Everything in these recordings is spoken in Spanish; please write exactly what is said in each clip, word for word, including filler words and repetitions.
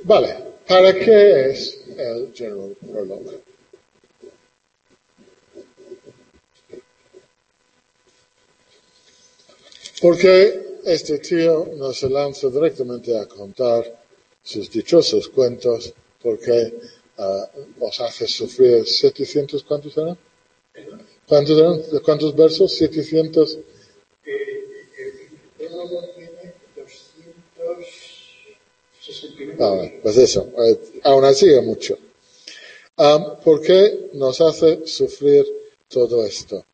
Vale, ¿para qué es el General Prologue? Porque este tío no se lanza directamente a contar sus dichosos cuentos, porque uh, os hace sufrir setecientos, ¿cuántos eran? ¿Cuántos eran? ¿De cuántos versos? setecientos. Ah, pues eso, eh, aún así es mucho. Um, ¿Por qué nos hace sufrir todo esto?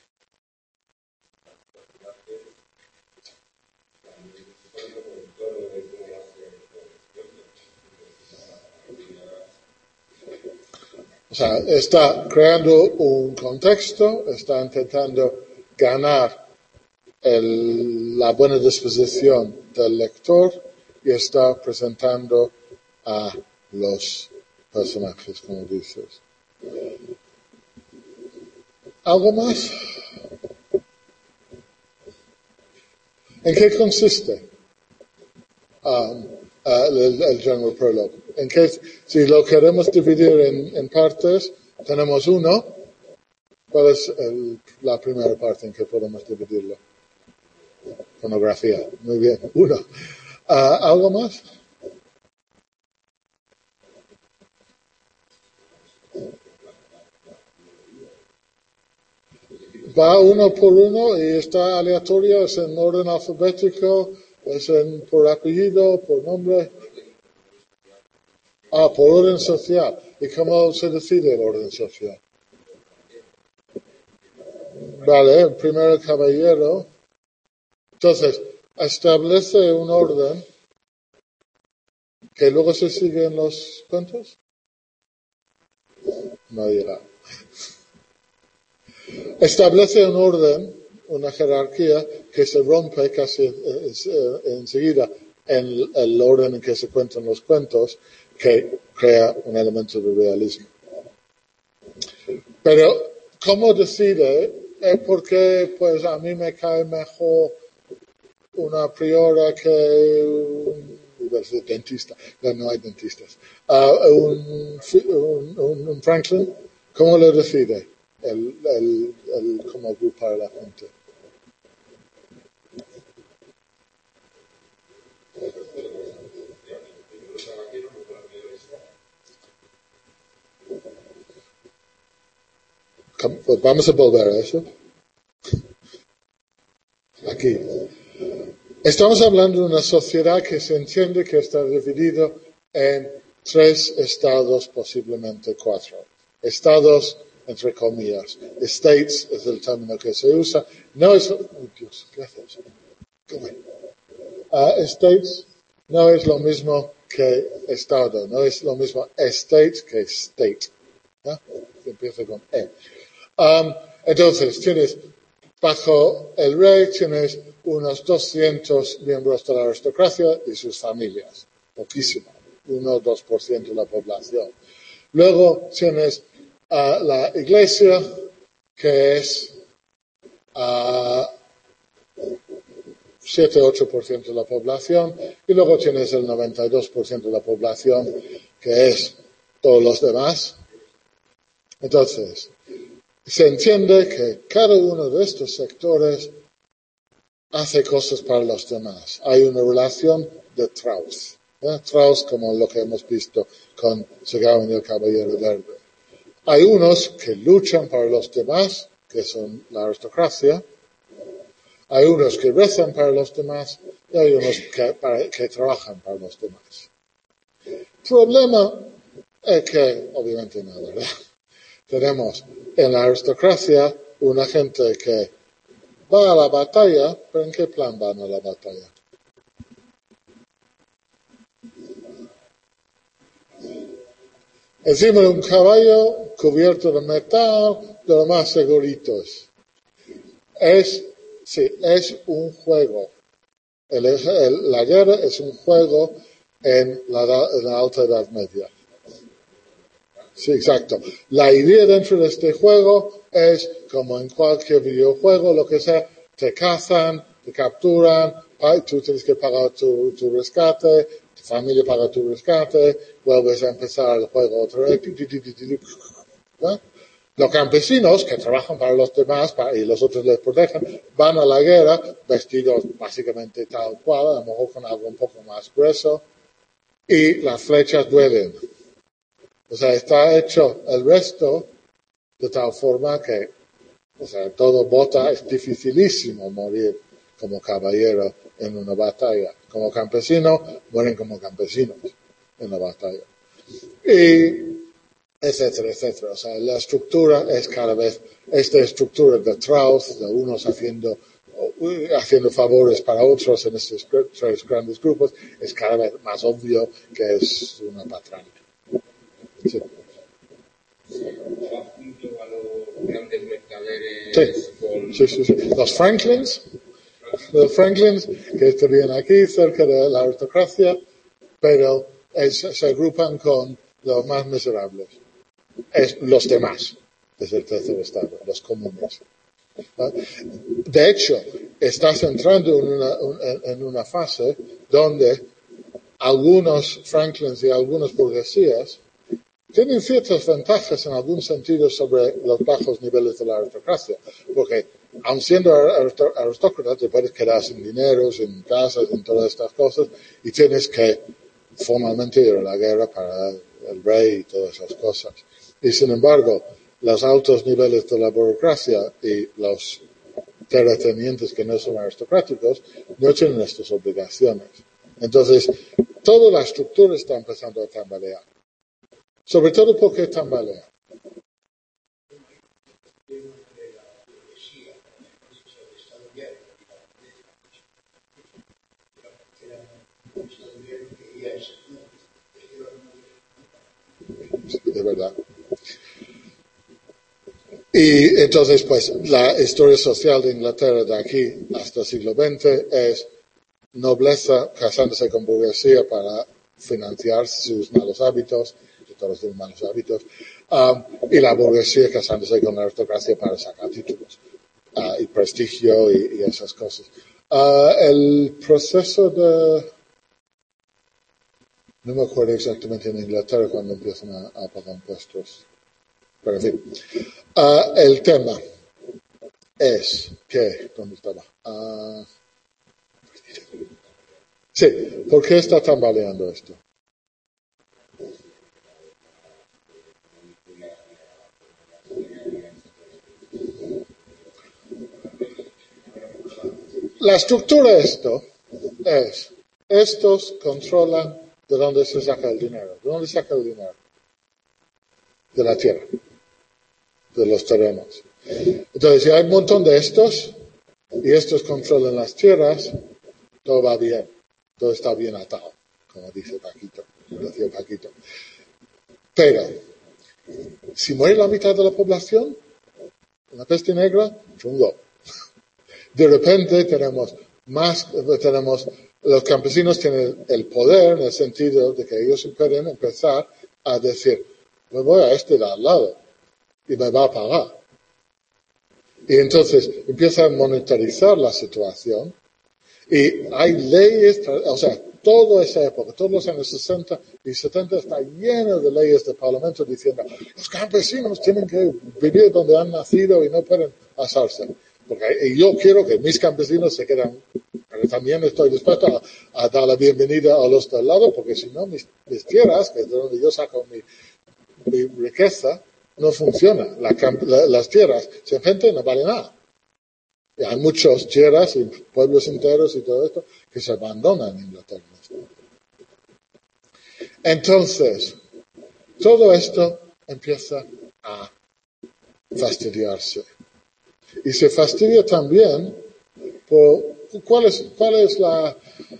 O sea, está creando un contexto, está intentando ganar el, la buena disposición del lector y está presentando a los personajes, como dices. ¿Algo más? ¿En qué consiste um, uh, el, el General Prologue? ¿En qué, si lo queremos dividir en, en partes, tenemos uno. ¿Cuál es el, la primera parte en que podemos dividirlo? Fonografía. Muy bien. Uno. Uh, ¿Algo más? Va uno por uno y está aleatorio, es en orden alfabético, es en, por apellido, por nombre. Ah, por orden social. ¿Y cómo se decide el orden social? Vale, el primer caballero. Entonces, establece un orden que luego se siguen los cuentos. No llega. Establece un orden, una jerarquía que se rompe casi eh, enseguida en el orden en que se cuentan los cuentos, que crea un elemento de realismo. Pero, ¿cómo decide? Eh, porque pues a mí me cae mejor una priora que un, un dentista. No, no hay dentistas. Uh, un, un, un Franklin, ¿cómo lo decide? El, el, el cómo agrupar a la gente. Pues vamos a volver a eso. Aquí. Estamos hablando de una sociedad que se entiende que está dividido en tres estados, posiblemente cuatro. Estados, entre comillas. States es el término que se usa. No es... Oh, Dios, gracias. Uh, states no es lo mismo que estado. No es lo mismo estate que state. ¿No? Empieza con E. Um, entonces, tienes... Bajo el rey tienes unos doscientos miembros de la aristocracia y sus familias. Poquísimo. uno o dos por ciento de la población. Luego tienes uh, la iglesia, que es uh, siete a ocho por ciento de la población. Y luego tienes el noventa y dos por ciento de la población, que es todos los demás. Entonces, se entiende que cada uno de estos sectores hace cosas para los demás. Hay una relación de Strauss. ¿eh? Strauss, como lo que hemos visto con Segawan y el Caballero Verde. Hay unos que luchan para los demás, que son la aristocracia. Hay unos que rezan para los demás y hay unos que, para, que trabajan para los demás. El problema es que, obviamente no, ¿verdad? Tenemos en la aristocracia una gente que va a la batalla, pero ¿en qué plan van a la batalla? Encima de un caballo cubierto de metal, de lo más seguritos. Es, sí, es un juego. El, el, la guerra es un juego en la, en la Alta Edad Media. Sí, exacto. La idea dentro de este juego es, como en cualquier videojuego, lo que sea, te cazan, te capturan, tú tienes que pagar tu, tu rescate, familia paga tu rescate, vuelves a empezar el juego otra vez. ¿No? Los campesinos que trabajan para los demás para, y los otros les protegen, van a la guerra vestidos básicamente tal cual, a lo mejor con algo un poco más grueso, y las flechas duelen. O sea, está hecho el resto de tal forma que, o sea, todo bota, es dificilísimo morir como caballero en una batalla. Como campesino, mueren como campesinos en la batalla. Y etcétera, etcétera. O sea, la estructura es cada vez, esta estructura de Trauth, de unos haciendo, haciendo favores para otros en estos tres grandes grupos, es cada vez más obvio que es una patraña. Sí. Va junto a los grandes mercaderes. Sí. Con... sí, sí, sí. Los Franklins, los Franklins que estarían aquí cerca de la aristocracia, pero es, se agrupan con los más miserables. Es los demás, es el tercer estado, los comunes. De hecho, estás entrando en una, en una fase donde algunos Franklins y algunas burguesías tienen ciertas ventajas en algún sentido sobre los bajos niveles de la aristocracia, porque aun siendo aristócrata te puedes quedar sin dinero, sin casas, sin todas estas cosas, y tienes que formalmente ir a la guerra para el rey y todas esas cosas. Y sin embargo, los altos niveles de la burocracia y los terratenientes que no son aristocráticos no tienen estas obligaciones. Entonces, toda la estructura está empezando a tambalear. Sobre todo porque tambalea. De verdad. Y entonces, pues, la historia social de Inglaterra de aquí hasta el siglo veinte es nobleza casándose con burguesía para financiar sus malos hábitos, y todos tienen malos hábitos, um, y la burguesía casándose con la aristocracia para sacar títulos, uh, y prestigio y, y esas cosas. Uh, el proceso de... No me acuerdo exactamente en Inglaterra cuando empiezan a, a pagar impuestos. Pero en fin. Uh, el tema es que... ¿Dónde estaba? Uh, sí, ¿por qué está tambaleando esto? La estructura de esto es, estos controlan de dónde se saca el dinero. ¿De dónde saca el dinero? De la tierra, de los terrenos. Entonces, si hay un montón de estos, y estos controlan las tierras, todo va bien, todo está bien atado, como dice Paquito, decía Paquito. Pero, si muere la mitad de la población, la peste negra, chungo. De repente tenemos más, tenemos, los campesinos tienen el poder en el sentido de que ellos pueden empezar a decir, me voy a este de al lado y me va a pagar. Y entonces empiezan a monetarizar la situación y hay leyes, o sea, toda esa época, todos los años sesenta y setenta está lleno de leyes de parlamento diciendo, los campesinos tienen que vivir donde han nacido y no pueden asarse. Porque yo quiero que mis campesinos se queden, pero también estoy dispuesto a, a dar la bienvenida a los del lado, porque si no, mis, mis tierras, que es de donde yo saco mi, mi riqueza, no funcionan. La, la, las tierras, sin gente no vale nada. Y hay muchas tierras y pueblos enteros y todo esto que se abandonan en Inglaterra. Entonces, todo esto empieza a fastidiarse. Y se fastidia también por cuál es, cuál es la...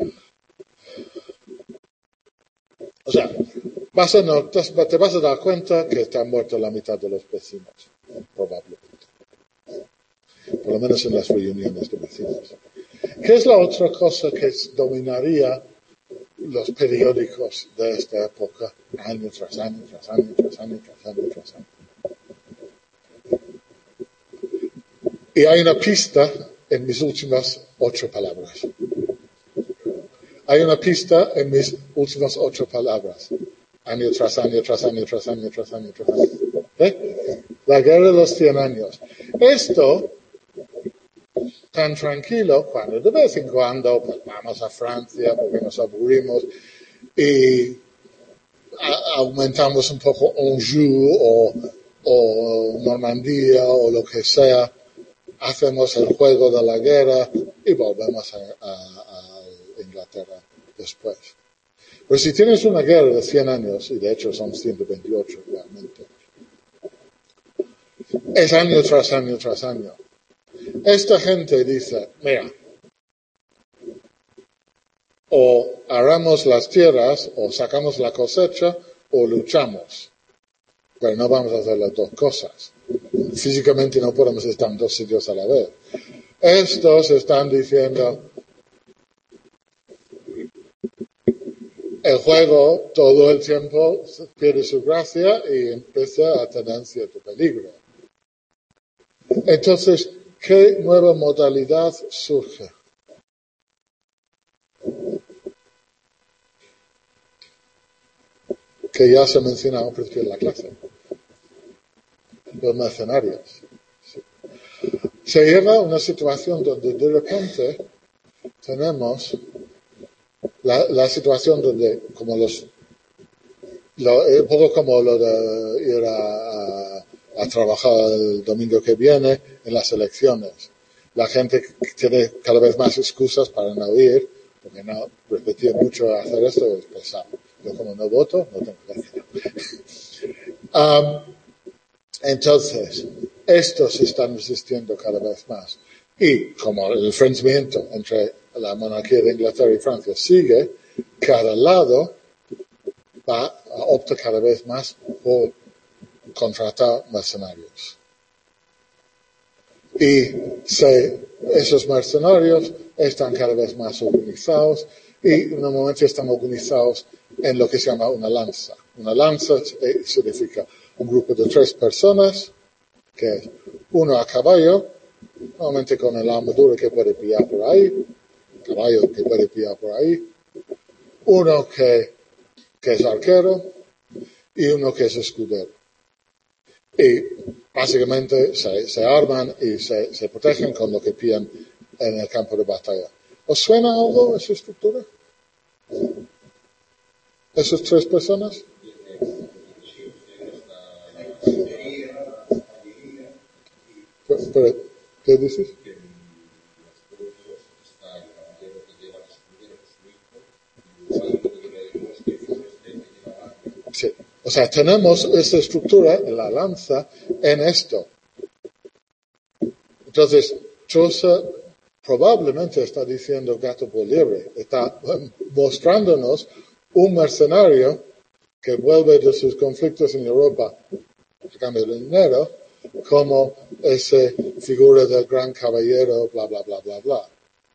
O sea, vas a no, te vas a dar cuenta que te han muerto la mitad de los vecinos, probablemente. Por lo menos en las reuniones de vecinos. ¿Qué es la otra cosa que dominaría los periódicos de esta época, año tras año, tras año, tras año, tras año, tras año? Y hay una pista en mis últimas ocho palabras. hay una pista en mis últimas ocho palabras. Año tras año, tras año, tras año, tras año, tras año. ¿Eh? La guerra de los cien años. Esto, tan tranquilo, cuando de vez en cuando pues, vamos a Francia porque nos aburrimos y a, aumentamos un poco Anjou o, o Normandía o lo que sea, hacemos el juego de la guerra y volvemos a, a, a Inglaterra después. Pero si tienes una guerra de cien años, y de hecho son ciento veintiocho realmente, es año tras año tras año. Esta gente dice, mira, o aramos las tierras, o sacamos la cosecha, o luchamos. Pero no vamos a hacer las dos cosas. Físicamente no podemos estar en dos sitios a la vez. Estos están diciendo, el juego todo el tiempo pierde su gracia y empieza a tener cierto peligro. Entonces, ¿qué nueva modalidad surge? Que ya se mencionaba al principio de la clase. Los mercenarios. Se llega a una situación donde de repente tenemos la, la situación donde, como los, lo, un poco como lo de ir a, a, a trabajar el domingo que viene en las elecciones. La gente tiene cada vez más excusas para no ir, porque no repetir mucho hacer esto es pesado. Yo como no voto, no tengo que hacerlo. um, entonces, estos se están resistiendo cada vez más. Y como el enfrentamiento entre la monarquía de Inglaterra y Francia sigue, cada lado va a optar cada vez más por contratar mercenarios. Y se, esos mercenarios están cada vez más organizados y normalmente están organizados en lo que se llama una lanza. Una lanza eh, significa un grupo de tres personas, que es uno a caballo, normalmente con el armadura que puede pillar por ahí, caballo que puede pillar por ahí, uno que, que es arquero y uno que es escudero. Y básicamente se, se arman y se, se protegen con lo que pillan en el campo de batalla. ¿Os suena algo esa estructura? ¿Esas tres personas? Pero, ¿qué dices? Sí. O sea, tenemos esa estructura en la lanza en esto. Entonces, Chaucer probablemente está diciendo gato por liebre. Está mostrándonos un mercenario que vuelve de sus conflictos en Europa a cambio de dinero, como esa figura del gran caballero, bla, bla, bla, bla, bla.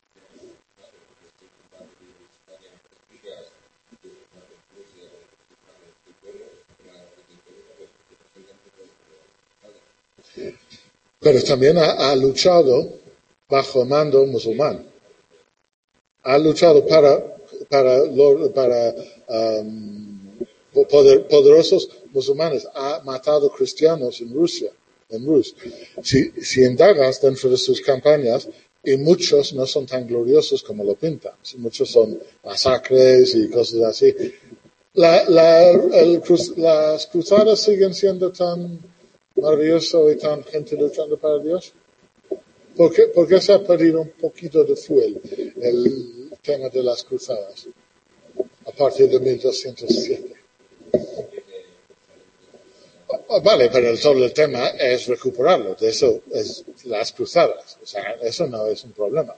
Pero también ha, ha luchado bajo mando musulmán. Ha luchado para, para, para um, poder, poderosos musulmanes. Ha matado cristianos en Rusia. En Rus. Si, si indagas dentro de sus campañas, y muchos no son tan gloriosos como lo pintan. Muchos son masacres y cosas así. La, la, el, las cruzadas siguen siendo tan maravilloso y tan gente luchando para Dios. ¿Por qué, ¿Por qué se ha perdido un poquito de fuel el tema de las cruzadas a partir de mil doscientos siete? Vale, pero solo el tema es recuperarlo. De eso es las cruzadas. O sea, eso no es un problema.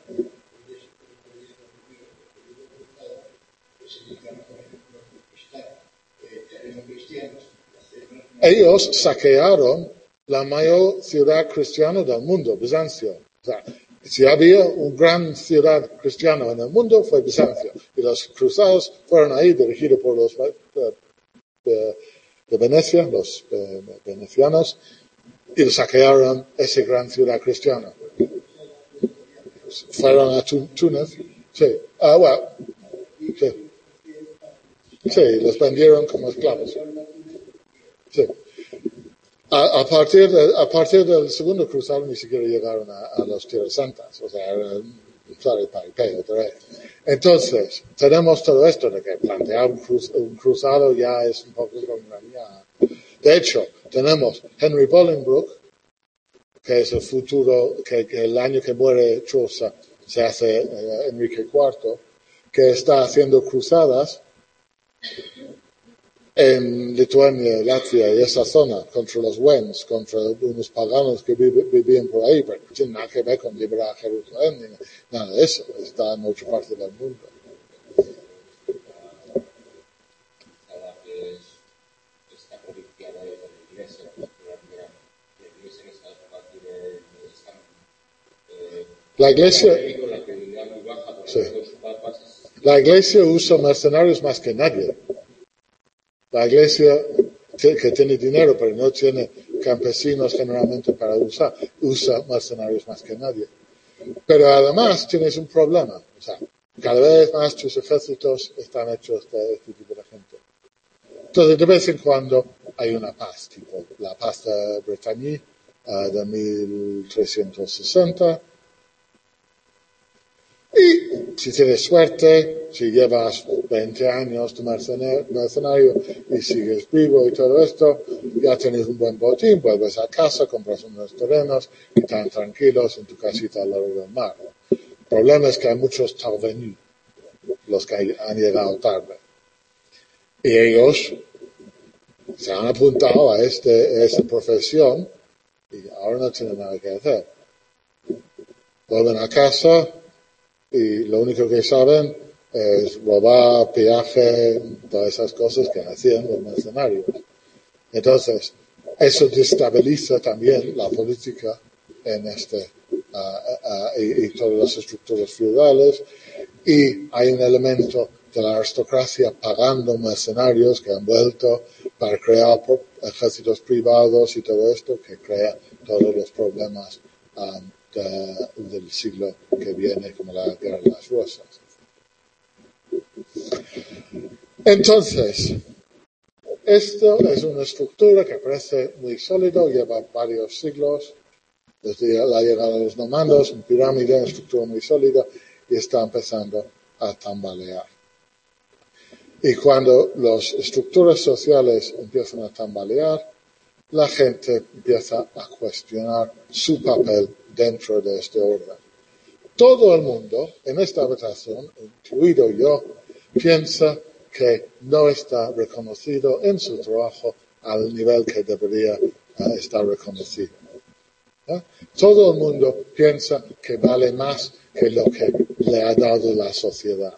Ellos saquearon la mayor ciudad cristiana del mundo, Bizancio. O sea, si había una gran ciudad cristiana en el mundo, fue Bizancio. Y los cruzados fueron ahí, dirigidos por los de, de, de Venecia, los de, de venecianos, y saquearon esa gran ciudad cristiana. Fueron a Túnez. Sí. Uh, well, Sí, sí, los vendieron como esclavos. Sí. A, a, partir de, a partir del segundo cruzado ni siquiera llegaron a, a las Tierras Santas, o sea, sale paripé otra vez. Entonces, tenemos todo esto de que plantear un, cruz, un cruzado ya es un poco como ya. De hecho, tenemos Henry Bolingbroke, que es el futuro, que, que el año que muere Chaucer se hace eh, Enrique cuarto, que está haciendo cruzadas en Lituania, Latvia y esa zona, contra los Wends, contra unos paganos que vive, vivían por ahí, pero no tiene nada que ver con liberar Jerusalén, ni nada de eso, está en otra parte del mundo. La iglesia, sí. La iglesia usa mercenarios más que nadie. La iglesia que, que tiene dinero, pero no tiene campesinos generalmente para usar, usa mercenarios más que nadie. Pero además tienes un problema. O sea, cada vez más tus ejércitos están hechos de este tipo de gente. Entonces, de vez en cuando hay una paz, tipo la paz de Bretagne uh, de mil trescientos sesenta. Y si tienes suerte, si llevas veinte años de mercenario y sigues vivo y todo esto, ya tienes un buen botín, vuelves a casa, compras unos terrenos y están tranquilos en tu casita al lado del mar. El problema es que hay muchos parvenus, los que han llegado tarde. Y ellos se han apuntado a, este, a esta profesión y ahora no tienen nada que hacer. Vuelven a casa y lo único que saben es robar, pillaje, todas esas cosas que hacían los mercenarios. Entonces, eso destabiliza también la política en este, uh, uh, y, y todas las estructuras feudales, y hay un elemento de la aristocracia pagando mercenarios que han vuelto para crear ejércitos privados y todo esto que crea todos los problemas um, de, del siglo que viene, como la guerra de las rosas. Entonces, esto es una estructura que parece muy sólida, lleva varios siglos, desde la llegada de los normandos, una pirámide, una estructura muy sólida, y está empezando a tambalear. Y cuando las estructuras sociales empiezan a tambalear, la gente empieza a cuestionar su papel dentro de este orden. Todo el mundo en esta habitación, incluido yo, piensa que no está reconocido en su trabajo al nivel que debería uh, estar reconocido. ¿Eh? Todo el mundo piensa que vale más que lo que le ha dado la sociedad.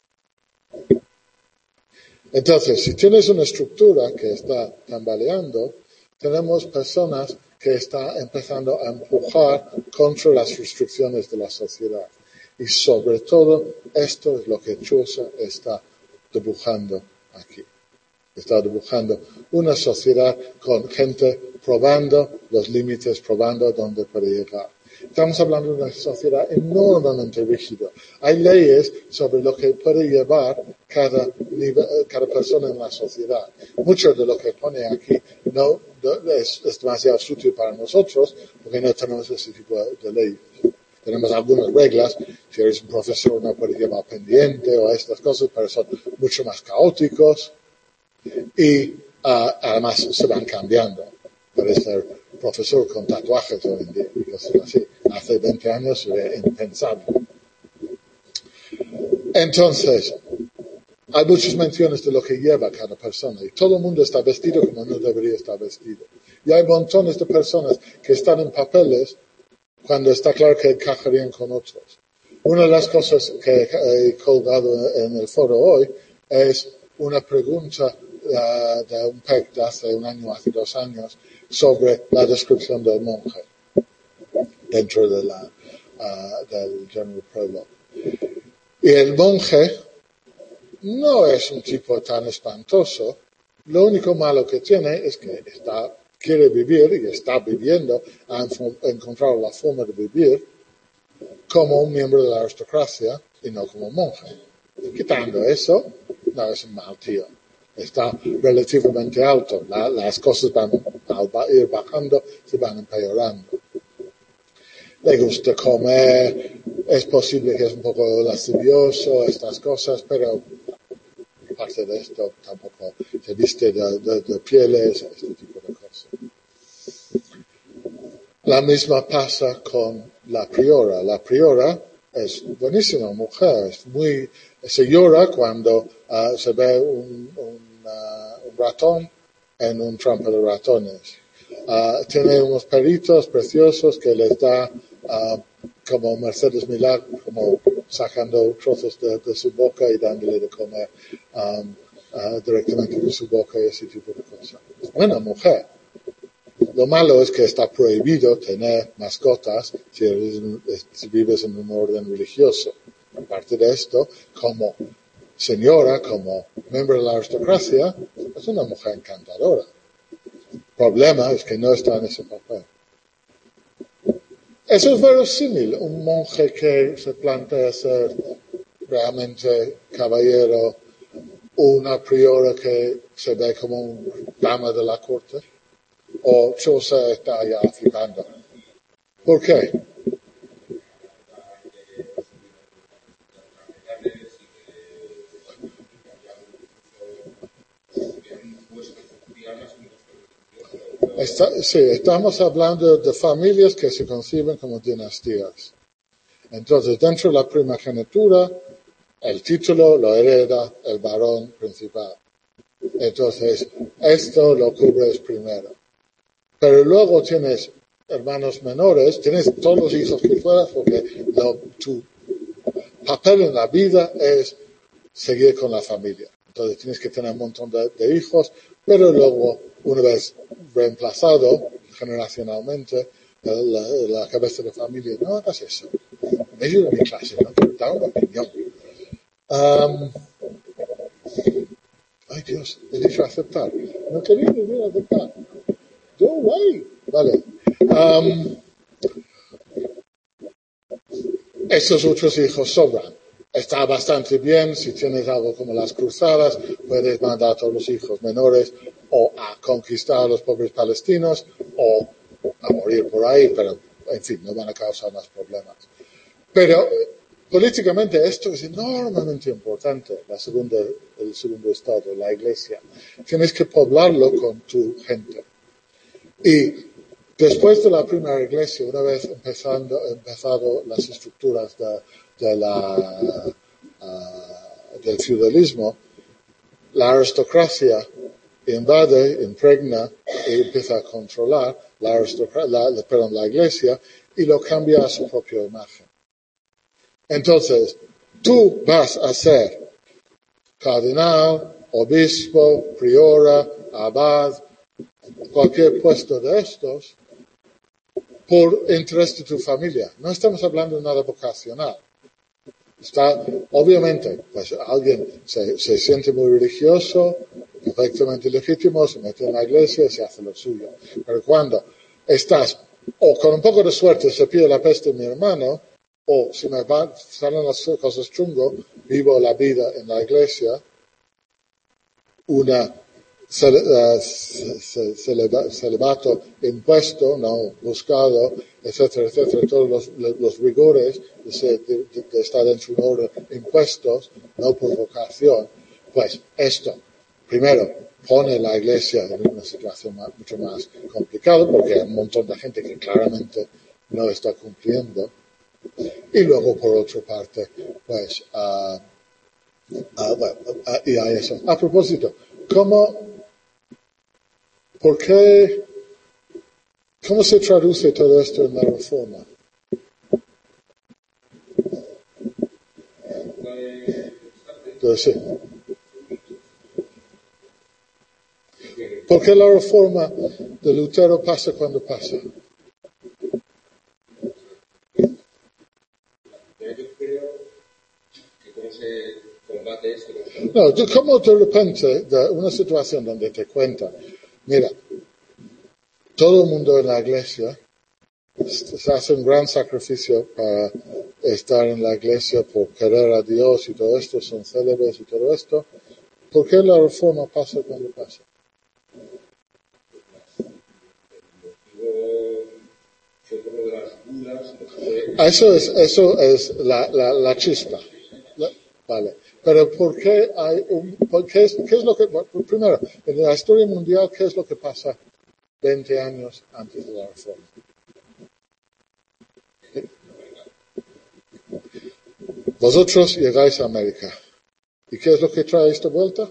Entonces, si tienes una estructura que está tambaleando, tenemos personas que están empezando a empujar contra las restricciones de la sociedad. Y sobre todo, esto es lo que Chaucer está dibujando aquí. Está dibujando una sociedad con gente probando los límites, probando dónde puede llegar. Estamos hablando de una sociedad enormemente rígida. Hay leyes sobre lo que puede llevar cada, nivel, cada persona en la sociedad. Mucho de lo que pone aquí no, no es, es demasiado sutil para nosotros porque no tenemos ese tipo de, de leyes. Tenemos algunas reglas. Si eres un profesor no puedes llevar pendiente o estas cosas, pero son mucho más caóticos y uh, además se van cambiando. Puede ser profesor con tatuajes hoy en día y cosas así. Hace veinte años era impensable. Entonces, hay muchas menciones de lo que lleva cada persona y todo el mundo está vestido como no debería estar vestido. Y hay montones de personas que están en papeles cuando está claro que encajarían con otros. Una de las cosas que he colgado en el foro hoy es una pregunta uh, de un P E C de hace un año, hace dos años, sobre la descripción del monje dentro de la, uh, del General Prologue. Y el monje no es un tipo tan espantoso. Lo único malo que tiene es que está, quiere vivir y está viviendo, ha encontrado la forma de vivir como un miembro de la aristocracia y no como monje. Quitando eso, no es un mal tío. Está relativamente alto. La, las cosas van a ir bajando, se van empeorando. Le gusta comer, es posible que es un poco lascivioso, estas cosas, pero aparte de esto, tampoco se viste de, de, de pieles, este tipo de cosas. La misma pasa con la priora. La priora es buenísima mujer, es muy, se llora cuando uh, se ve un, un, uh, un ratón en un trampa de ratones. Uh, tiene unos peritos preciosos que les da uh, como Mercedes Milagro, como sacando trozos de, de su boca y dándole de comer um, uh, directamente de su boca y ese tipo de cosas. Es buena mujer. Lo malo es que está prohibido tener mascotas si, eres, si vives en un orden religioso. Aparte de esto, como señora, como miembro de la aristocracia, es una mujer encantadora. El problema es que no está en ese papel. Eso es verosímil. Un monje que se plantea ser realmente caballero, una priora que se ve como una dama de la corte. O Chosa está ya flipando. ¿Por qué? Está, sí, estamos hablando de familias que se conciben como dinastías. Entonces, dentro de la primogenitura, el título lo hereda el varón principal. Entonces, esto lo cubres primero. Pero luego tienes hermanos menores, tienes todos los hijos que fueras, porque lo, tu papel en la vida es seguir con la familia. Entonces tienes que tener un montón de, de hijos, pero luego, una vez reemplazado generacionalmente, la, la cabeza de familia, no hagas eso. Me ayuda en mi clase, no te da una opinión. Um, ay Dios, he dicho aceptar. No quería decir aceptar. Go away. Vale. Um, estos otros hijos sobran. Está bastante bien. Si tienes algo como las cruzadas, puedes mandar a todos los hijos menores o a conquistar a los pobres palestinos o a morir por ahí, pero en fin, no van a causar más problemas. Pero políticamente esto es enormemente importante, la segunda, el segundo estado, la iglesia. Tienes que poblarlo con tu gente. Y después de la primera iglesia, una vez empezando, empezado las estructuras de, de la, uh, del feudalismo, la aristocracia invade, impregna y empieza a controlar la, aristocracia, la, perdón, la iglesia y lo cambia a su propia imagen. Entonces, tú vas a ser cardenal, obispo, priora, abad, cualquier puesto de estos, por interés de tu familia. No estamos hablando de nada vocacional. Está, obviamente, pues alguien se, se siente muy religioso, perfectamente legítimo, se mete en la iglesia y se hace lo suyo. Pero cuando estás, o con un poco de suerte se pide la peste de mi hermano, o si me van, salen las cosas chungo, vivo la vida en la iglesia, una celibato impuesto, no buscado, etcétera, etcétera, todos los, los rigores de, ser, de, de estar dentro de un orden impuestos, no por vocación, pues esto, primero, pone la iglesia en una situación más, mucho más complicada, porque hay un montón de gente que claramente no está cumpliendo, y luego, por otra parte, pues, uh, uh, bueno, uh, y hay eso. A propósito, ¿cómo, por qué, cómo se traduce todo esto en la Reforma? Entonces, sí. ¿Por qué la Reforma de Lutero pasa cuando pasa? No, ¿cómo de repente, de una situación donde te cuentan, mira, todo el mundo en la iglesia se hace un gran sacrificio para estar en la iglesia por querer a Dios y todo esto, son célebres y todo esto. ¿Por qué la reforma pasa cuando pasa? Eso es, eso es la, la, la chispa. La, vale. Pero ¿por qué hay un, por qué es, qué es lo que, primero, en la historia mundial, qué es lo que pasa veinte años antes de la reforma? Vosotros llegáis a América. ¿Y qué es lo que trae esta vuelta?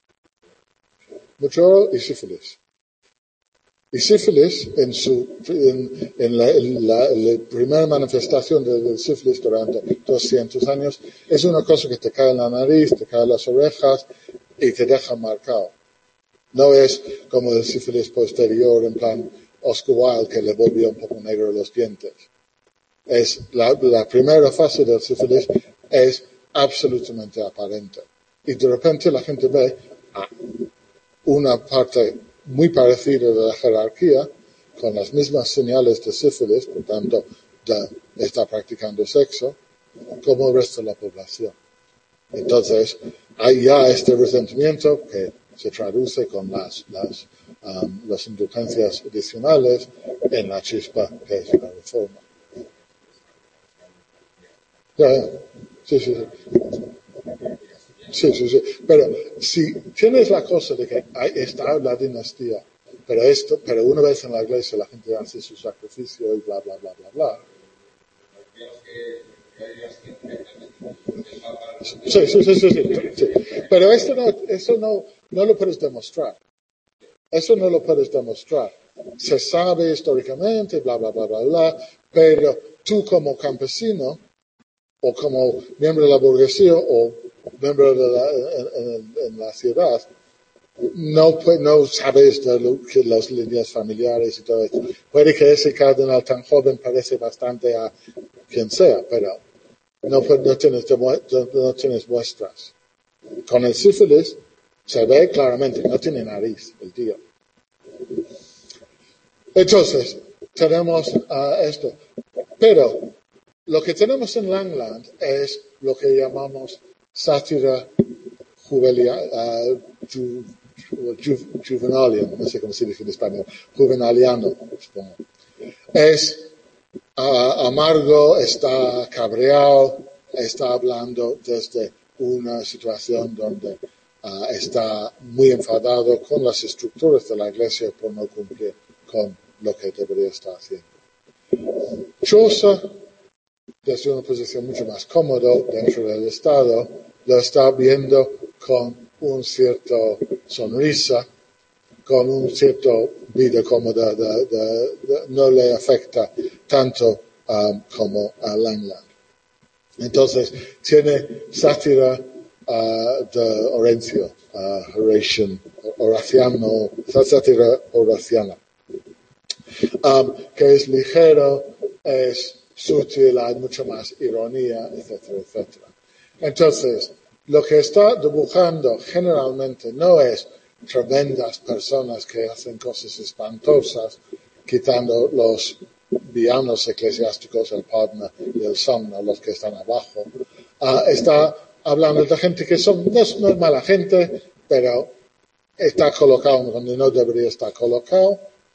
Mucho oro y sífilis. Y sífilis, en, su, en, en, la, en, la, en la primera manifestación del de sífilis durante doscientos años, es una cosa que te cae en la nariz, te cae en las orejas y te deja marcado. No es como el sífilis posterior, en plan Oscar Wilde, que le volvió un poco negro los dientes. Es la, la primera fase del sífilis es absolutamente aparente. Y de repente la gente ve ah, una parte muy parecida de la jerarquía, con las mismas señales de sífilis, por tanto, de, está practicando sexo, como el resto de la población. Entonces, hay ya este resentimiento que se traduce con las, las, um, las indulgencias adicionales en la chispa que es la reforma. Ya, sí, sí, sí. Sí, sí, sí. Pero si tienes la cosa de que hay, está la dinastía, pero esto, pero una vez en la iglesia la gente hace su sacrificio y bla, bla, bla, bla, bla. Sí, sí, sí, sí, sí, sí. Pero esto no, eso no, no lo puedes demostrar. Eso no lo puedes demostrar. Se sabe históricamente, bla, bla, bla, bla, bla, pero tú como campesino, o como miembro de la burguesía, o miembro de la, en, en, en la ciudad, no, no sabes de lo, que las líneas familiares y todo esto. Puede que ese cardenal tan joven parece bastante a quien sea, pero no, no, tienes, no tienes muestras. Con el sífilis se ve claramente, no tiene nariz el tío. Entonces, tenemos uh, esto. Pero lo que tenemos en Langland es lo que llamamos sátira juvelia, uh, ju, ju, juvenalian, no sé cómo se dice en español, juvenaliano, supongo. Es uh, amargo, está cabreado, está hablando desde una situación donde uh, está muy enfadado con las estructuras de la iglesia por no cumplir con lo que debería estar haciendo. Chaucer, desde una posición mucho más cómoda dentro del Estado, lo está viendo con un cierto sonrisa, con un cierto vida cómoda, de, de, de, no le afecta tanto um, como a Langland. Entonces, tiene sátira uh, de Horencio, uh, Horatian, Horaciano, sátira horaciana, um, que es ligero, es sutil, hay mucha más ironía, etcétera, etcétera. Entonces, lo que está dibujando generalmente no es tremendas personas que hacen cosas espantosas, quitando los villanos eclesiásticos, el Padma y el Samna, los que están abajo. Uh, está hablando de gente que son, no es, no es mala gente, pero está colocado donde no debería estar colocado.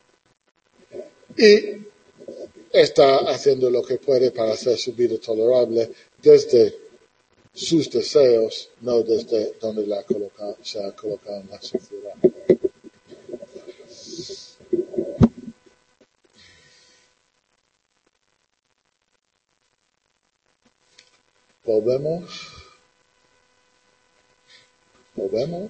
Y está haciendo lo que puede para hacer su vida tolerable desde sus deseos, no desde donde la ha colocado, se ha colocado en la sociedad. Volvemos. Volvemos.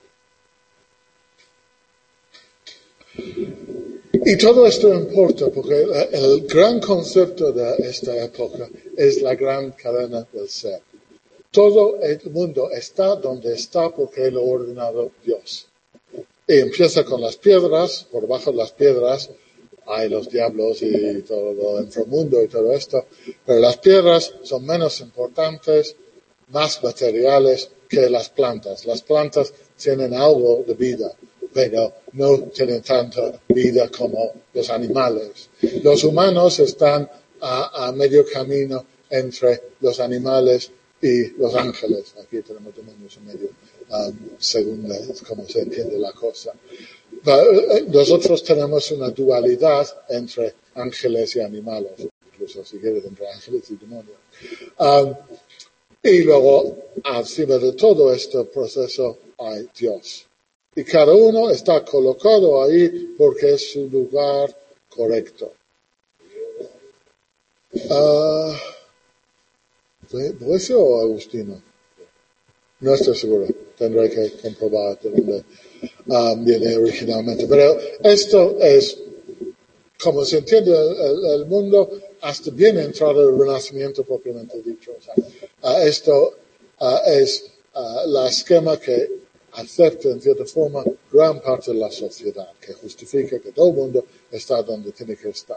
Y todo esto importa porque el, el gran concepto de esta época es la gran cadena del ser. Todo el mundo está donde está porque lo ha ordenado Dios. Y empieza con las piedras, por debajo de las piedras hay los diablos y todo lo inframundo y todo esto, pero las piedras son menos importantes, más materiales que las plantas. Las plantas tienen algo de vida, pero no tienen tanta vida como los animales. Los humanos están a, a medio camino entre los animales y los ángeles. Aquí tenemos demonios en medio, um, según la, cómo se entiende la cosa. Nosotros tenemos una dualidad entre ángeles y animales, incluso si quieres entre ángeles y demonios. Um, y luego, encima de todo este proceso, hay Dios. Y cada uno está colocado ahí porque es su lugar correcto. Uh, ¿Boecio o Agustino? No estoy seguro. Tendré que comprobar de dónde um, viene originalmente. Pero esto es, como se entiende el, el, el mundo, hasta bien entrado el Renacimiento propiamente dicho. O sea, uh, esto uh, es uh, la esquema que acepta en cierta forma gran parte de la sociedad, que justifica que todo el mundo está donde tiene que estar.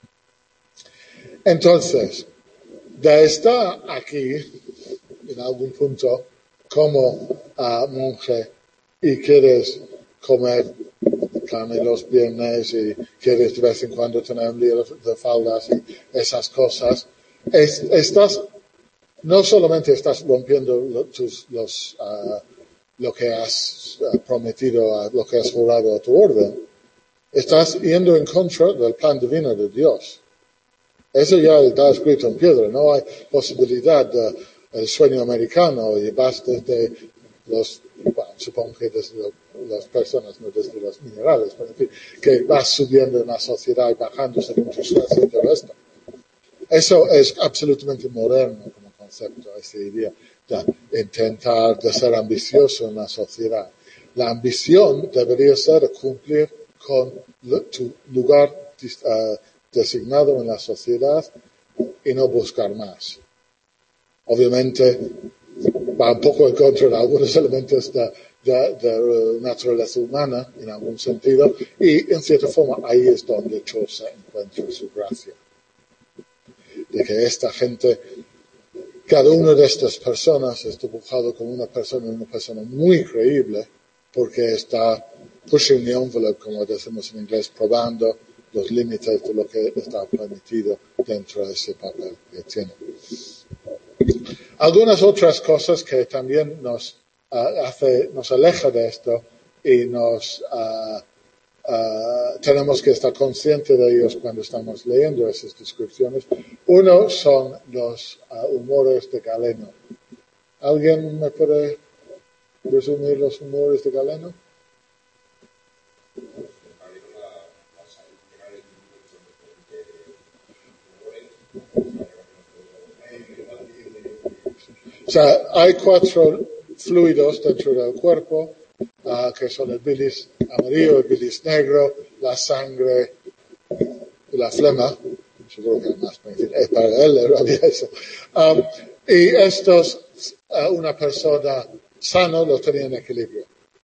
Entonces, de estar aquí, en algún punto, como uh, monje, y quieres comer carne los viernes, y quieres de vez en cuando tener un día de faldas y esas cosas, es, estás, no solamente estás rompiendo lo, tus, los, uh, lo que has uh, prometido, uh, lo que has jurado a tu orden, estás yendo en contra del plan divino de Dios. Eso ya está escrito en piedra, no hay posibilidad del de, sueño americano, y vas desde los, bueno, supongo que desde lo, las personas, no desde los minerales, pero en fin, que vas subiendo en la sociedad y bajando según tu suerte y todo esto. Eso es absolutamente moderno como concepto, esa idea de intentar de ser ambicioso en la sociedad. La ambición debería ser cumplir con tu lugar uh, designado en la sociedad y no buscar más. Obviamente va un poco en contra de algunos elementos de, de, de naturaleza humana en algún sentido, y en cierta forma ahí es donde Chaucer encuentra su gracia. De que esta gente, cada una de estas personas es dibujado como una persona, una persona muy creíble, porque está pushing the envelope, como decimos en inglés, probando los límites de lo que está permitido dentro de ese papel que tiene. Algunas otras cosas que también nos uh, hace, nos aleja de esto y nos uh, uh, tenemos que estar conscientes de ellos cuando estamos leyendo esas descripciones. Uno son los uh, humores de Galeno. ¿Alguien me puede resumir los humores de Galeno? O sea, hay cuatro fluidos dentro del cuerpo, uh, que son el bilis amarillo, el bilis negro, la sangre y la flema. Seguro que hay más, pero en fin, es para él, era eso. Um, y estos, uh, una persona sana los tenía en equilibrio.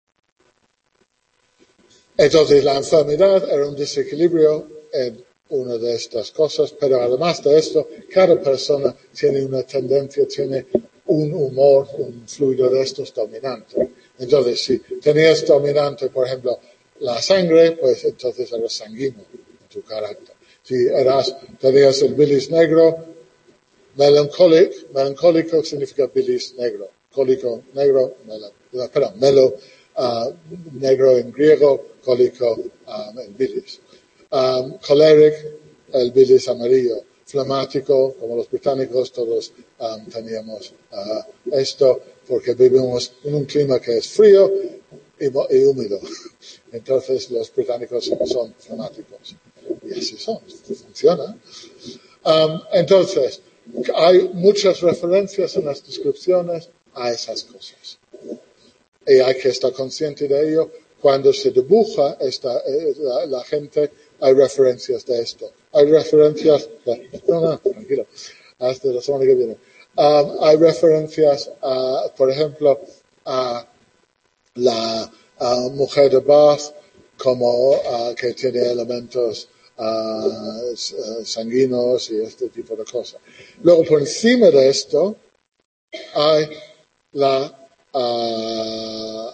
Entonces, la enfermedad era un desequilibrio en una de estas cosas, pero además de esto, cada persona tiene una tendencia, tiene un humor, un fluido de estos dominante. Entonces, si tenías dominante, por ejemplo, la sangre, pues entonces eras sanguíneo en tu carácter. Si eras, tenías el bilis negro, melancólico, melancólico significa bilis negro. Cólico negro, melo, perdón, melo, uh, negro en griego, cólico um, en bilis. Um, choleric, el bilis amarillo. Flemático, como los británicos, todos um, teníamos uh, esto, porque vivimos en un clima que es frío y, y húmedo. Entonces los británicos son, son flemáticos. Y así son, funciona. Um, entonces, hay muchas referencias en las descripciones a esas cosas. Y hay que estar consciente de ello. Cuando se dibuja esta, eh, la, la gente, hay referencias de esto. Hay referencias, de, no, no, tranquilo, hasta la semana que viene. Um, hay referencias, a, por ejemplo, a la a mujer de Bath, como uh, que tiene elementos uh, sanguíneos y este tipo de cosas. Luego, por encima de esto, hay la uh,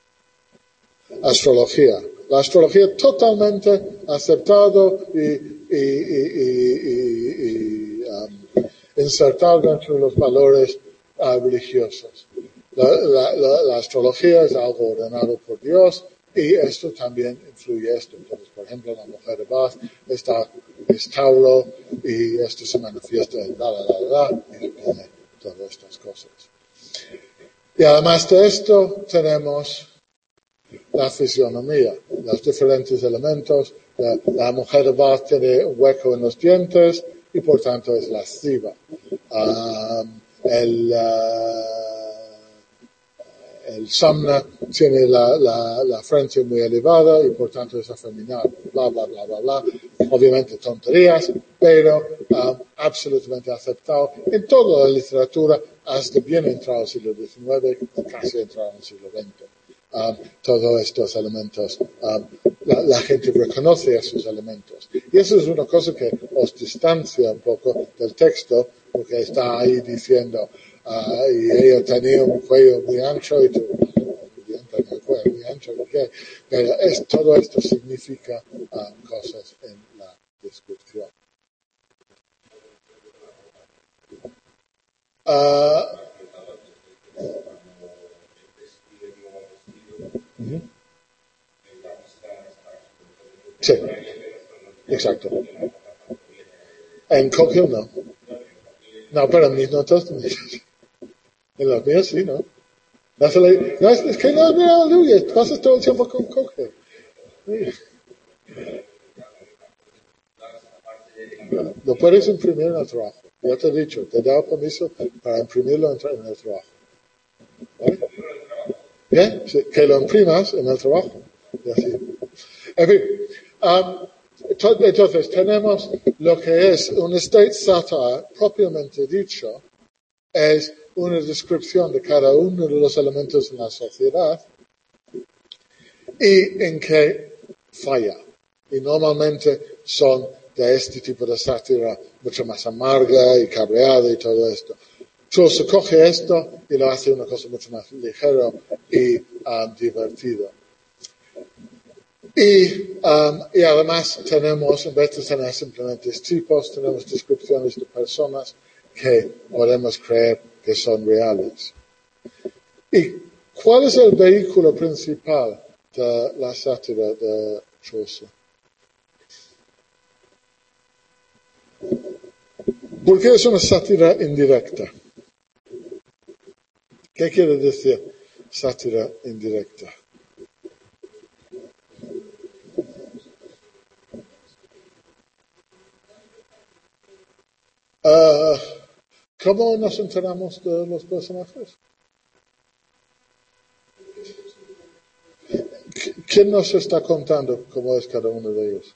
astrología. La astrología totalmente aceptado y, y, y, y, y, y um, insertar dentro de los valores uh, religiosos. La, la, la, la astrología es algo ordenado por Dios y esto también influye esto. Entonces, por ejemplo, la mujer de Bath está, es Tauro y esto se manifiesta en da, da, da, da, y tiene todas estas cosas. Y además de esto, tenemos la fisionomía, los diferentes elementos. La, la mujer de Bath tiene un hueco en los dientes y por tanto es lasciva. Um, el, uh, el Samna tiene la, la, la frente muy elevada y por tanto es afeminado. Bla, bla, bla, bla, bla. Obviamente tonterías, pero um, absolutamente aceptado en toda la literatura hasta bien entrado el siglo diecinueve, casi entrado en el siglo veinte. Um, todos estos elementos, um, la, la gente reconoce esos elementos. Y eso es una cosa que os distancia un poco del texto, porque está ahí diciendo, uh, y ella tenía un cuello muy ancho y tú, tenía un cuello muy ancho, ¿qué? Pero es, todo esto significa um, cosas en la descripción. Uh, uh-huh. Sí, exacto. En Coquille no. No, pero en mis notas, en los míos sí, ¿no? No, es, no, es, es que no, no, Luis, pasas todo el tiempo con Coquille. No, lo puedes imprimir en el trabajo. Ya te he dicho, te he dado permiso para imprimirlo en el trabajo. ¿Vale? ¿Bien? Sí, que lo imprimas en el trabajo. Y así. En fin, um, entonces tenemos lo que es un state satire propiamente dicho, es una descripción de cada uno de los elementos en la sociedad y en que falla. Y normalmente son de este tipo de sátira mucho más amarga y cabreada y todo esto. Chaucer coge esto y lo hace una cosa mucho más ligera y um, divertida. Y, um, y además tenemos, en vez de tener simplemente tipos, tenemos descripciones de personas que podemos creer que son reales. ¿Y cuál es el vehículo principal de la sátira de Chaucer? ¿Por qué es una sátira indirecta? ¿Qué quiere decir sátira indirecta? Uh, ¿Cómo nos enteramos de los personajes? ¿Quién nos está contando cómo es cada uno de ellos?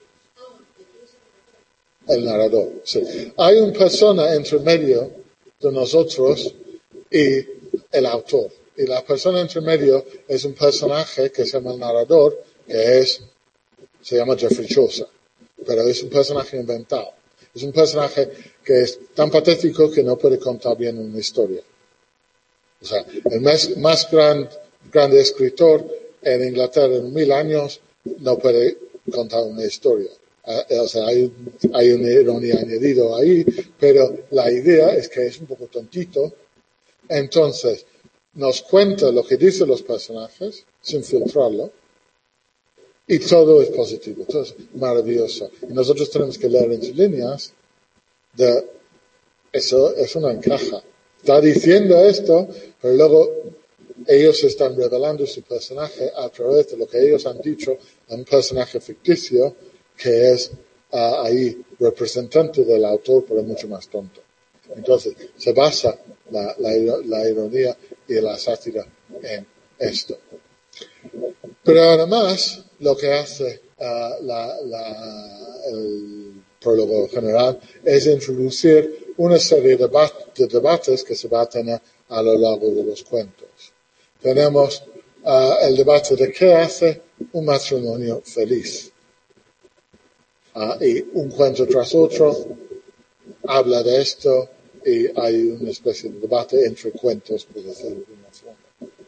El narrador, sí. Hay una persona entre medio de nosotros y el autor. Y la persona entre medio es un personaje que se llama el narrador, que es, se llama Geoffrey Chaucer. Pero es un personaje inventado. Es un personaje que es tan patético que no puede contar bien una historia. O sea, el más, más gran, grande escritor en Inglaterra en mil años no puede contar una historia. Uh, o sea, hay, hay una ironía añadido ahí, pero la idea es que es un poco tontito. Entonces, nos cuenta lo que dicen los personajes, sin filtrarlo, y todo es positivo, todo es maravilloso. Y nosotros tenemos que leer entre líneas de eso, eso no encaja. Está diciendo esto, pero luego ellos están revelando su personaje a través de lo que ellos han dicho a un personaje ficticio que es uh, ahí representante del autor, pero mucho más tonto. Entonces, se basa la, la, la ironía y la sátira en esto. Pero además, lo que hace uh, la, la, el prólogo general es introducir una serie de, debat de debates que se va a tener a lo largo de los cuentos. Tenemos uh, el debate de qué hace un matrimonio feliz. Uh, y un cuento tras otro habla de esto y hay una especie de debate entre cuentos, por decirlo de una forma.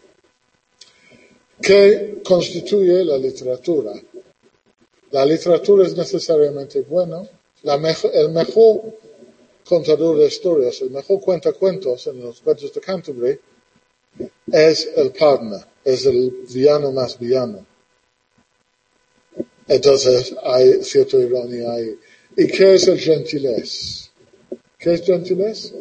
¿Qué constituye la literatura? La literatura es necesariamente buena La mejor, el mejor contador de historias, el mejor cuentacuentos en los cuentos de Canterbury es el partner, es el villano más villano. Entonces hay cierta ironía ahí. ¿Y qué es el gentilés? ¿Qué es gentilés?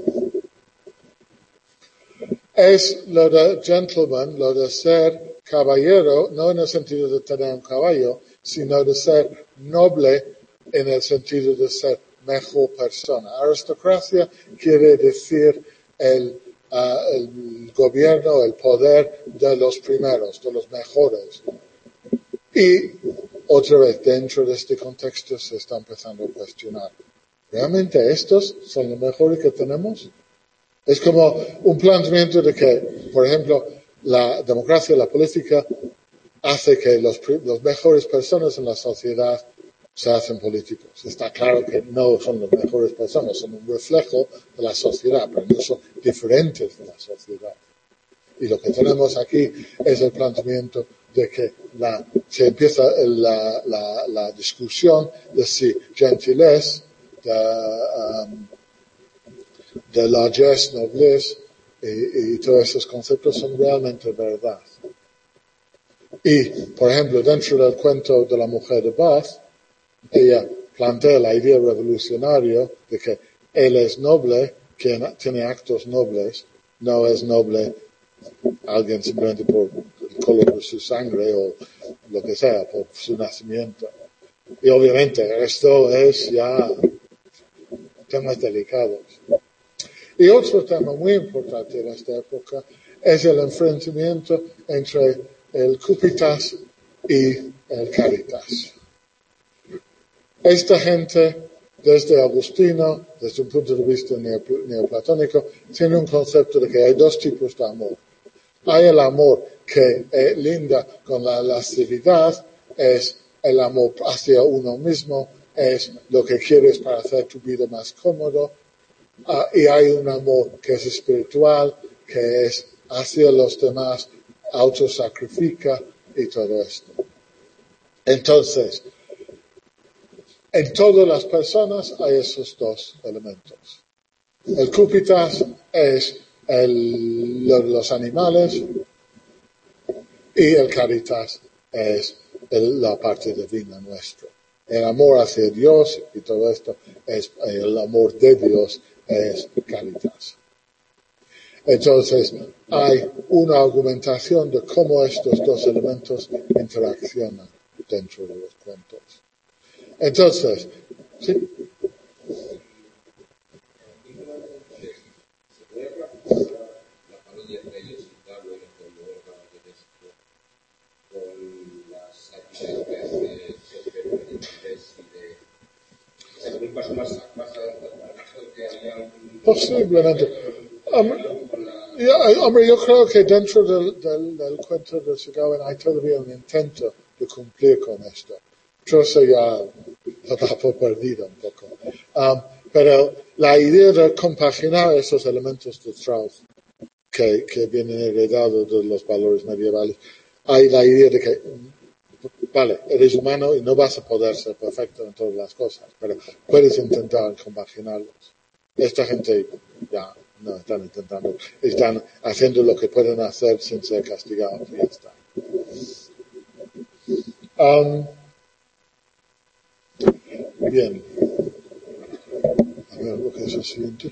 Es lo de gentleman, lo de ser caballero, no en el sentido de tener un caballo, sino de ser noble en el sentido de ser mejor persona. Aristocracia quiere decir el, uh, el gobierno, el poder de los primeros, de los mejores. Y otra vez, dentro de este contexto se está empezando a cuestionar. ¿Realmente estos son los mejores que tenemos? Es como un planteamiento de que, por ejemplo, la democracia, la política, hace que los, los mejores personas en la sociedad se hacen políticos. Está claro que no son las mejores personas, son un reflejo de la sociedad, pero no son diferentes de la sociedad. Y lo que tenemos aquí es el planteamiento de que la, se empieza la, la, la discusión de si gentilés, de, um, de largesse, noblesse y, y todos esos conceptos son realmente verdad. Y, por ejemplo, dentro del cuento de la mujer de Bath, ella plantea la idea revolucionaria de que él es noble, quien tiene actos nobles, no es noble alguien simplemente por el color de su sangre o lo que sea, por su nacimiento. Y obviamente esto es ya temas delicados. Y otro tema muy importante en esta época es el enfrentamiento entre el Cupitas y el Caritas. Esta gente, desde Agustino, desde un punto de vista neoplatónico, tiene un concepto de que hay dos tipos de amor. Hay el amor que eh, linda con la lascividad, es el amor hacia uno mismo, es lo que quieres para hacer tu vida más cómodo. Uh, y hay un amor que es espiritual, que es hacia los demás, autosacrifica y todo esto. Entonces, en todas las personas hay esos dos elementos. El Cupitas es el, los animales y el Caritas es el, la parte divina nuestra. El amor hacia Dios y todo esto es el amor de Dios, es Caritas. Entonces, hay una argumentación de cómo estos dos elementos interaccionan dentro de los cuentos. Entonces, ¿sí? Posiblemente. Hombre, yo creo que dentro del, del, del cuento de Sir Gawain hay todavía un intento de cumplir con esto. Yo sé ya lo da por perdido un poco. Um, pero la idea de compaginar esos elementos de Strauss que, que vienen heredados de los valores medievales, hay la idea de que, vale, eres humano y no vas a poder ser perfecto en todas las cosas, pero puedes intentar compaginarlos. Esta gente ya no están intentando, están haciendo lo que pueden hacer sin ser castigados y ya está. Um, bien. A ver lo que es el siguiente.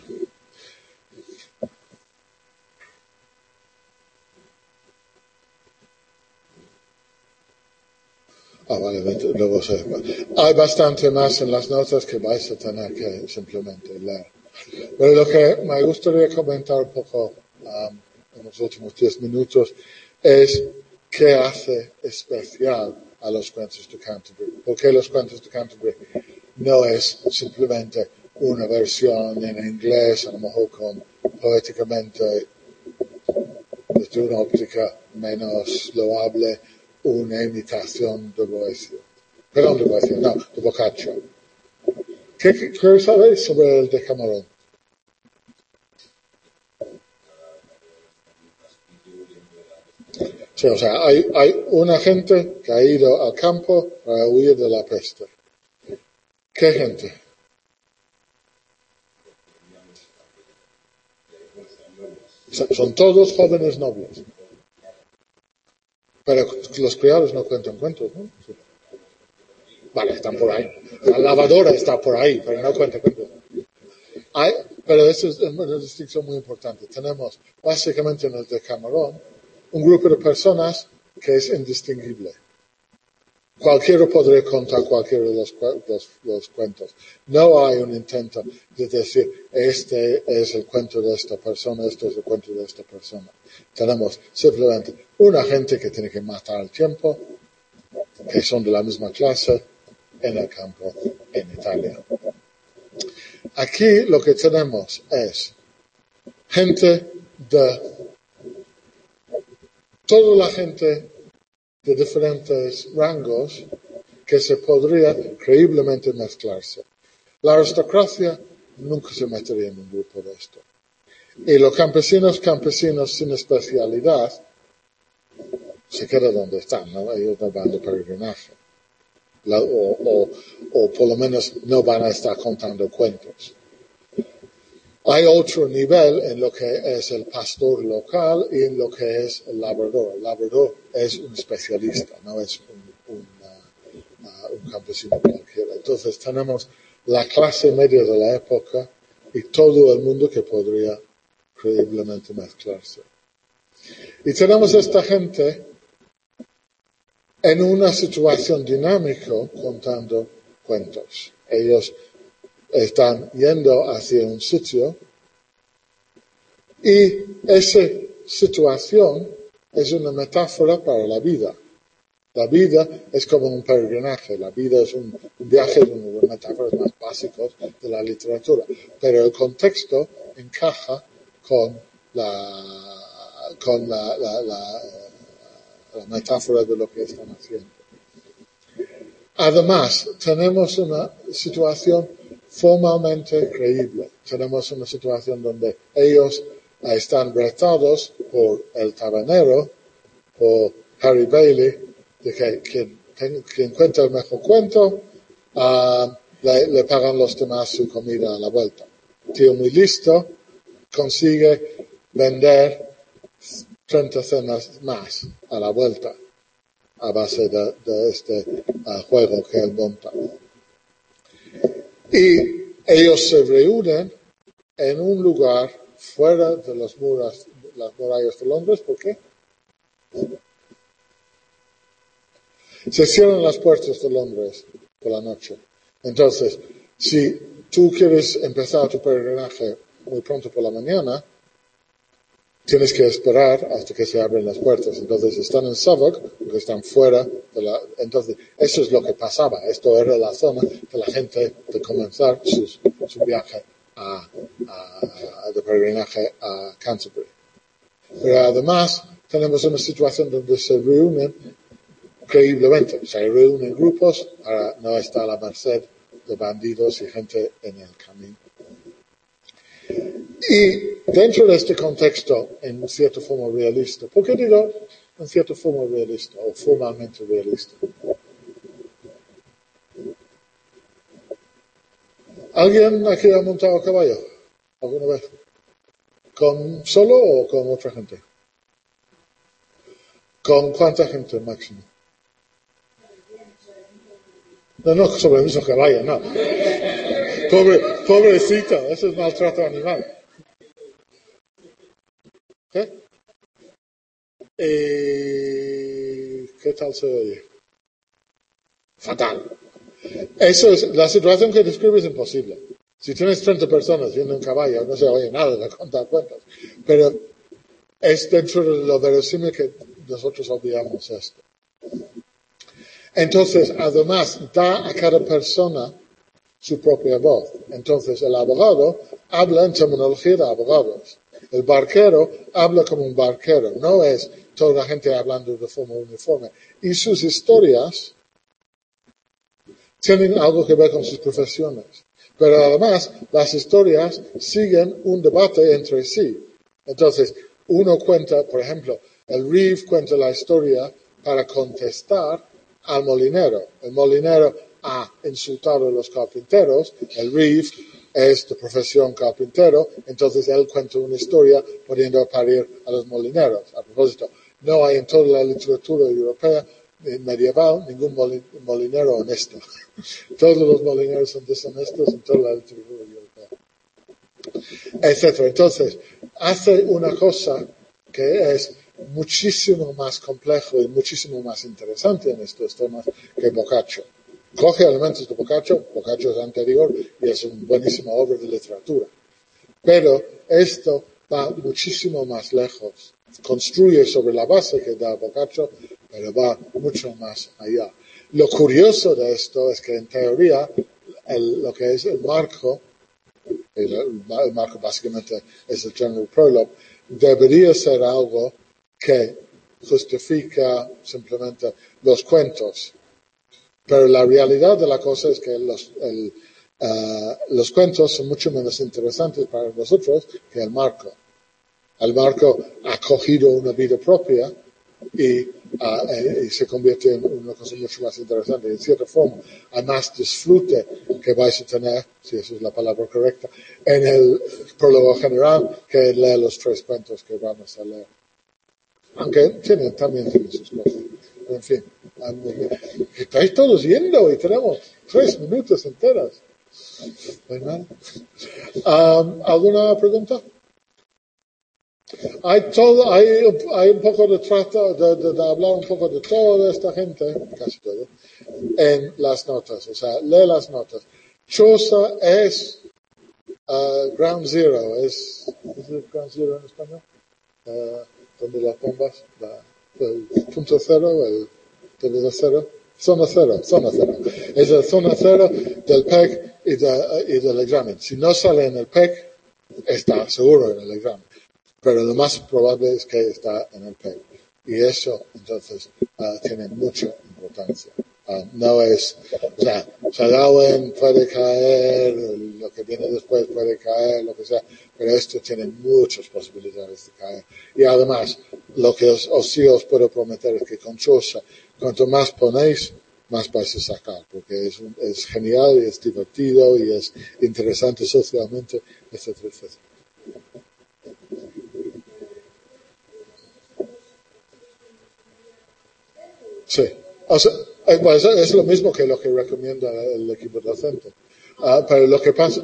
Ah, vale, luego se... Hay bastante más en las notas que vais a tener que simplemente leer. Pero lo que me gustaría comentar un poco um, en los últimos diez minutos es qué hace especial a los cuentos de Canterbury. Porque los cuentos de Canterbury no es simplemente una versión en inglés, a lo mejor con poéticamente, desde una óptica menos loable, una imitación de Boecio. Perdón, de Boecio, no, de Boccaccio. ¿Qué, qué, qué sabéis sobre el Decamerón? Sí, o sea, hay, hay una gente que ha ido al campo para huir de la peste. ¿Qué gente? Son todos jóvenes nobles. Pero los criados no cuentan cuentos, ¿no? Sí. Vale, están por ahí. La lavadora está por ahí, pero no cuenta cuentos. Hay, pero eso es una distinción muy importante. Tenemos básicamente en el Decamerón un grupo de personas que es indistinguible. Cualquiera podría contar cualquiera de los, los, los cuentos. No hay un intento de decir, este es el cuento de esta persona, este es el cuento de esta persona. Tenemos simplemente una gente que tiene que matar el tiempo, que son de la misma clase, en el campo, en Italia. Aquí lo que tenemos es gente de, toda la gente de diferentes rangos que se podría creíblemente mezclarse. La aristocracia nunca se metería en un grupo de esto. Y los campesinos, campesinos sin especialidad, se quedan donde están, ¿no? Ellos no van de peregrinaje. La, o, o, o por lo menos no van a estar contando cuentos. Hay otro nivel en lo que es el pastor local y en lo que es el labrador. El labrador es un especialista, no es un, un, uh, uh, un campesino cualquiera. Entonces tenemos la clase media de la época y todo el mundo que podría creíblemente mezclarse. Y tenemos esta gente en una situación dinámica contando cuentos. Ellos están yendo hacia un sitio y esa situación es una metáfora para la vida. La vida es como un peregrinaje, la vida es un, un viaje, es una de las metáforas más básicas de la literatura, pero el contexto encaja con la, con la, la, la, la metáfora de lo que están haciendo. Además, tenemos una situación formalmente creíble. Tenemos una situación donde ellos están retados por el tabernero, por Harry Bailey, de que quien, quien cuenta el mejor cuento, uh, le, le pagan los demás su comida a la vuelta. Tío muy listo, consigue vender treinta cenas más a la vuelta, a base de, de este uh, juego que él monta. Y ellos se reúnen en un lugar fuera de las murallas, las murallas de Londres. ¿Por qué? Se cierran las puertas de Londres por la noche. Entonces, si tú quieres empezar tu peregrinaje muy pronto por la mañana, tienes que esperar hasta que se abren las puertas. Entonces, están en Southwark, porque están fuera de la... Entonces, eso es lo que pasaba. Esto era la zona de la gente de comenzar sus, su viaje a, a, a, de peregrinaje a Canterbury. Pero además, tenemos una situación donde se reúnen creíblemente. Se reúnen grupos para no estar a la merced de bandidos y gente en el camino. Y dentro de este contexto, en cierta forma realista, ¿por qué digo en cierta forma realista o formalmente realista? ¿Alguien aquí ha montado a caballo alguna vez? ¿Con solo o con otra gente? ¿Con cuánta gente máximo? No, no, sobre el mismo caballo, no. Pobre, pobrecito, eso es maltrato animal. ¿Qué? Eh, ¿Qué tal se oye? Fatal. Eso es, la situación que describes es imposible. Si tienes treinta personas viendo un caballo, no se oye nada de contar cuentas. Pero es dentro de lo verosímil que nosotros olvidamos esto. Entonces, además, da a cada persona su propia voz. Entonces, el abogado habla en terminología de abogados. El barquero habla como un barquero. No es toda la gente hablando de forma uniforme. Y sus historias tienen algo que ver con sus profesiones. Pero además, las historias siguen un debate entre sí. Entonces, uno cuenta, por ejemplo, el Reeve cuenta la historia para contestar al molinero. El molinero ha insultado a los carpinteros. El Reeve es de profesión carpintero, entonces él cuenta una historia poniendo a parir a los molineros. A propósito, no hay en toda la literatura europea medieval ningún molinero honesto. Todos los molineros son deshonestos en toda la literatura europea, etcétera. Entonces, hace una cosa que es muchísimo más complejo y muchísimo más interesante en estos temas que Boccaccio. Coge elementos de Boccaccio, Boccaccio es anterior y es una buenísima obra de literatura. Pero esto va muchísimo más lejos. Construye sobre la base que da Boccaccio, pero va mucho más allá. Lo curioso de esto es que en teoría el, lo que es el marco, el, el marco básicamente es el general prologue, debería ser algo que justifica simplemente los cuentos. Pero la realidad de la cosa es que los, el, uh, los cuentos son mucho menos interesantes para nosotros que el marco. El marco ha cogido una vida propia y, uh, y se convierte en una cosa mucho más interesante. En cierta forma, hay más disfrute que vais a tener, si esa es la palabra correcta, en el prólogo general que en leer los tres cuentos que vamos a leer. Aunque tienen, también tienen sus cosas. En fin, estáis todos yendo y tenemos tres minutos enteras. ¿Verdad? Um, ¿Alguna pregunta? Hay todo, hay, hay un poco de trato, de, de, de hablar un poco de toda esta gente, casi todo, en las notas. O sea, lee las notas. Chaucer es uh, Ground Zero, es, ¿es el Ground Zero en español? Uh, donde las bombas, la, el punto cero, el punto cero, zona cero, zona cero. Es la zona cero del P E C y, de, y del examen. Si no sale en el P E C, está seguro en el examen. Pero lo más probable es que está en el P E C. Y eso, entonces, uh, tiene mucha importancia. Uh, no es, o sea, Darwin puede caer, lo que viene después puede caer, lo que sea, pero esto tiene muchas posibilidades de caer. Y además, lo que os, os sí os puedo prometer es que con Chaucer, cuanto más ponéis, más vais a sacar, porque es, un, es genial y es divertido y es interesante socialmente, etcétera, etcétera. Sí. O sea, bueno, eso es lo mismo que lo que recomienda el equipo docente. Uh, pero lo que pasa...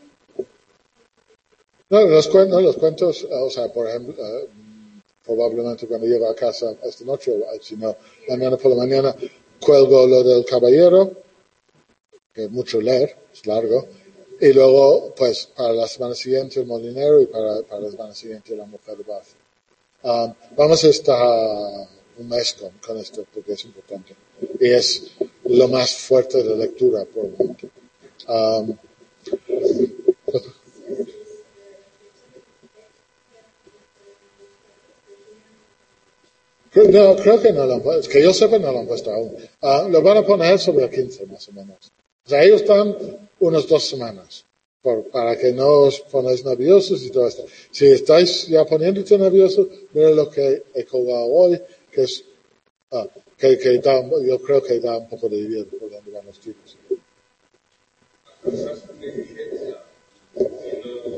No, los, cuen, no, los cuentos, o sea, por ejemplo, uh, probablemente cuando llego a casa esta noche, o si no, mañana por la mañana, cuelgo lo del caballero, que es mucho leer, es largo, y luego, pues, para la semana siguiente el molinero y para, para la semana siguiente la mujer de Bath. Um, vamos a estar un mes con, con esto porque es importante y es lo más fuerte de lectura por el momento. Um, no, creo que no lo han puesto, que yo sepa no lo han puesto aún. Uh, lo van a poner sobre el quince más o menos. O sea, ellos están unas dos semanas por, para que no os ponéis nerviosos y todo esto. Si estáis ya poniéndote nerviosos, mira lo que he colgado hoy, que es Ah, que, que da, yo creo que da un poco de idea de por dónde van los tiros.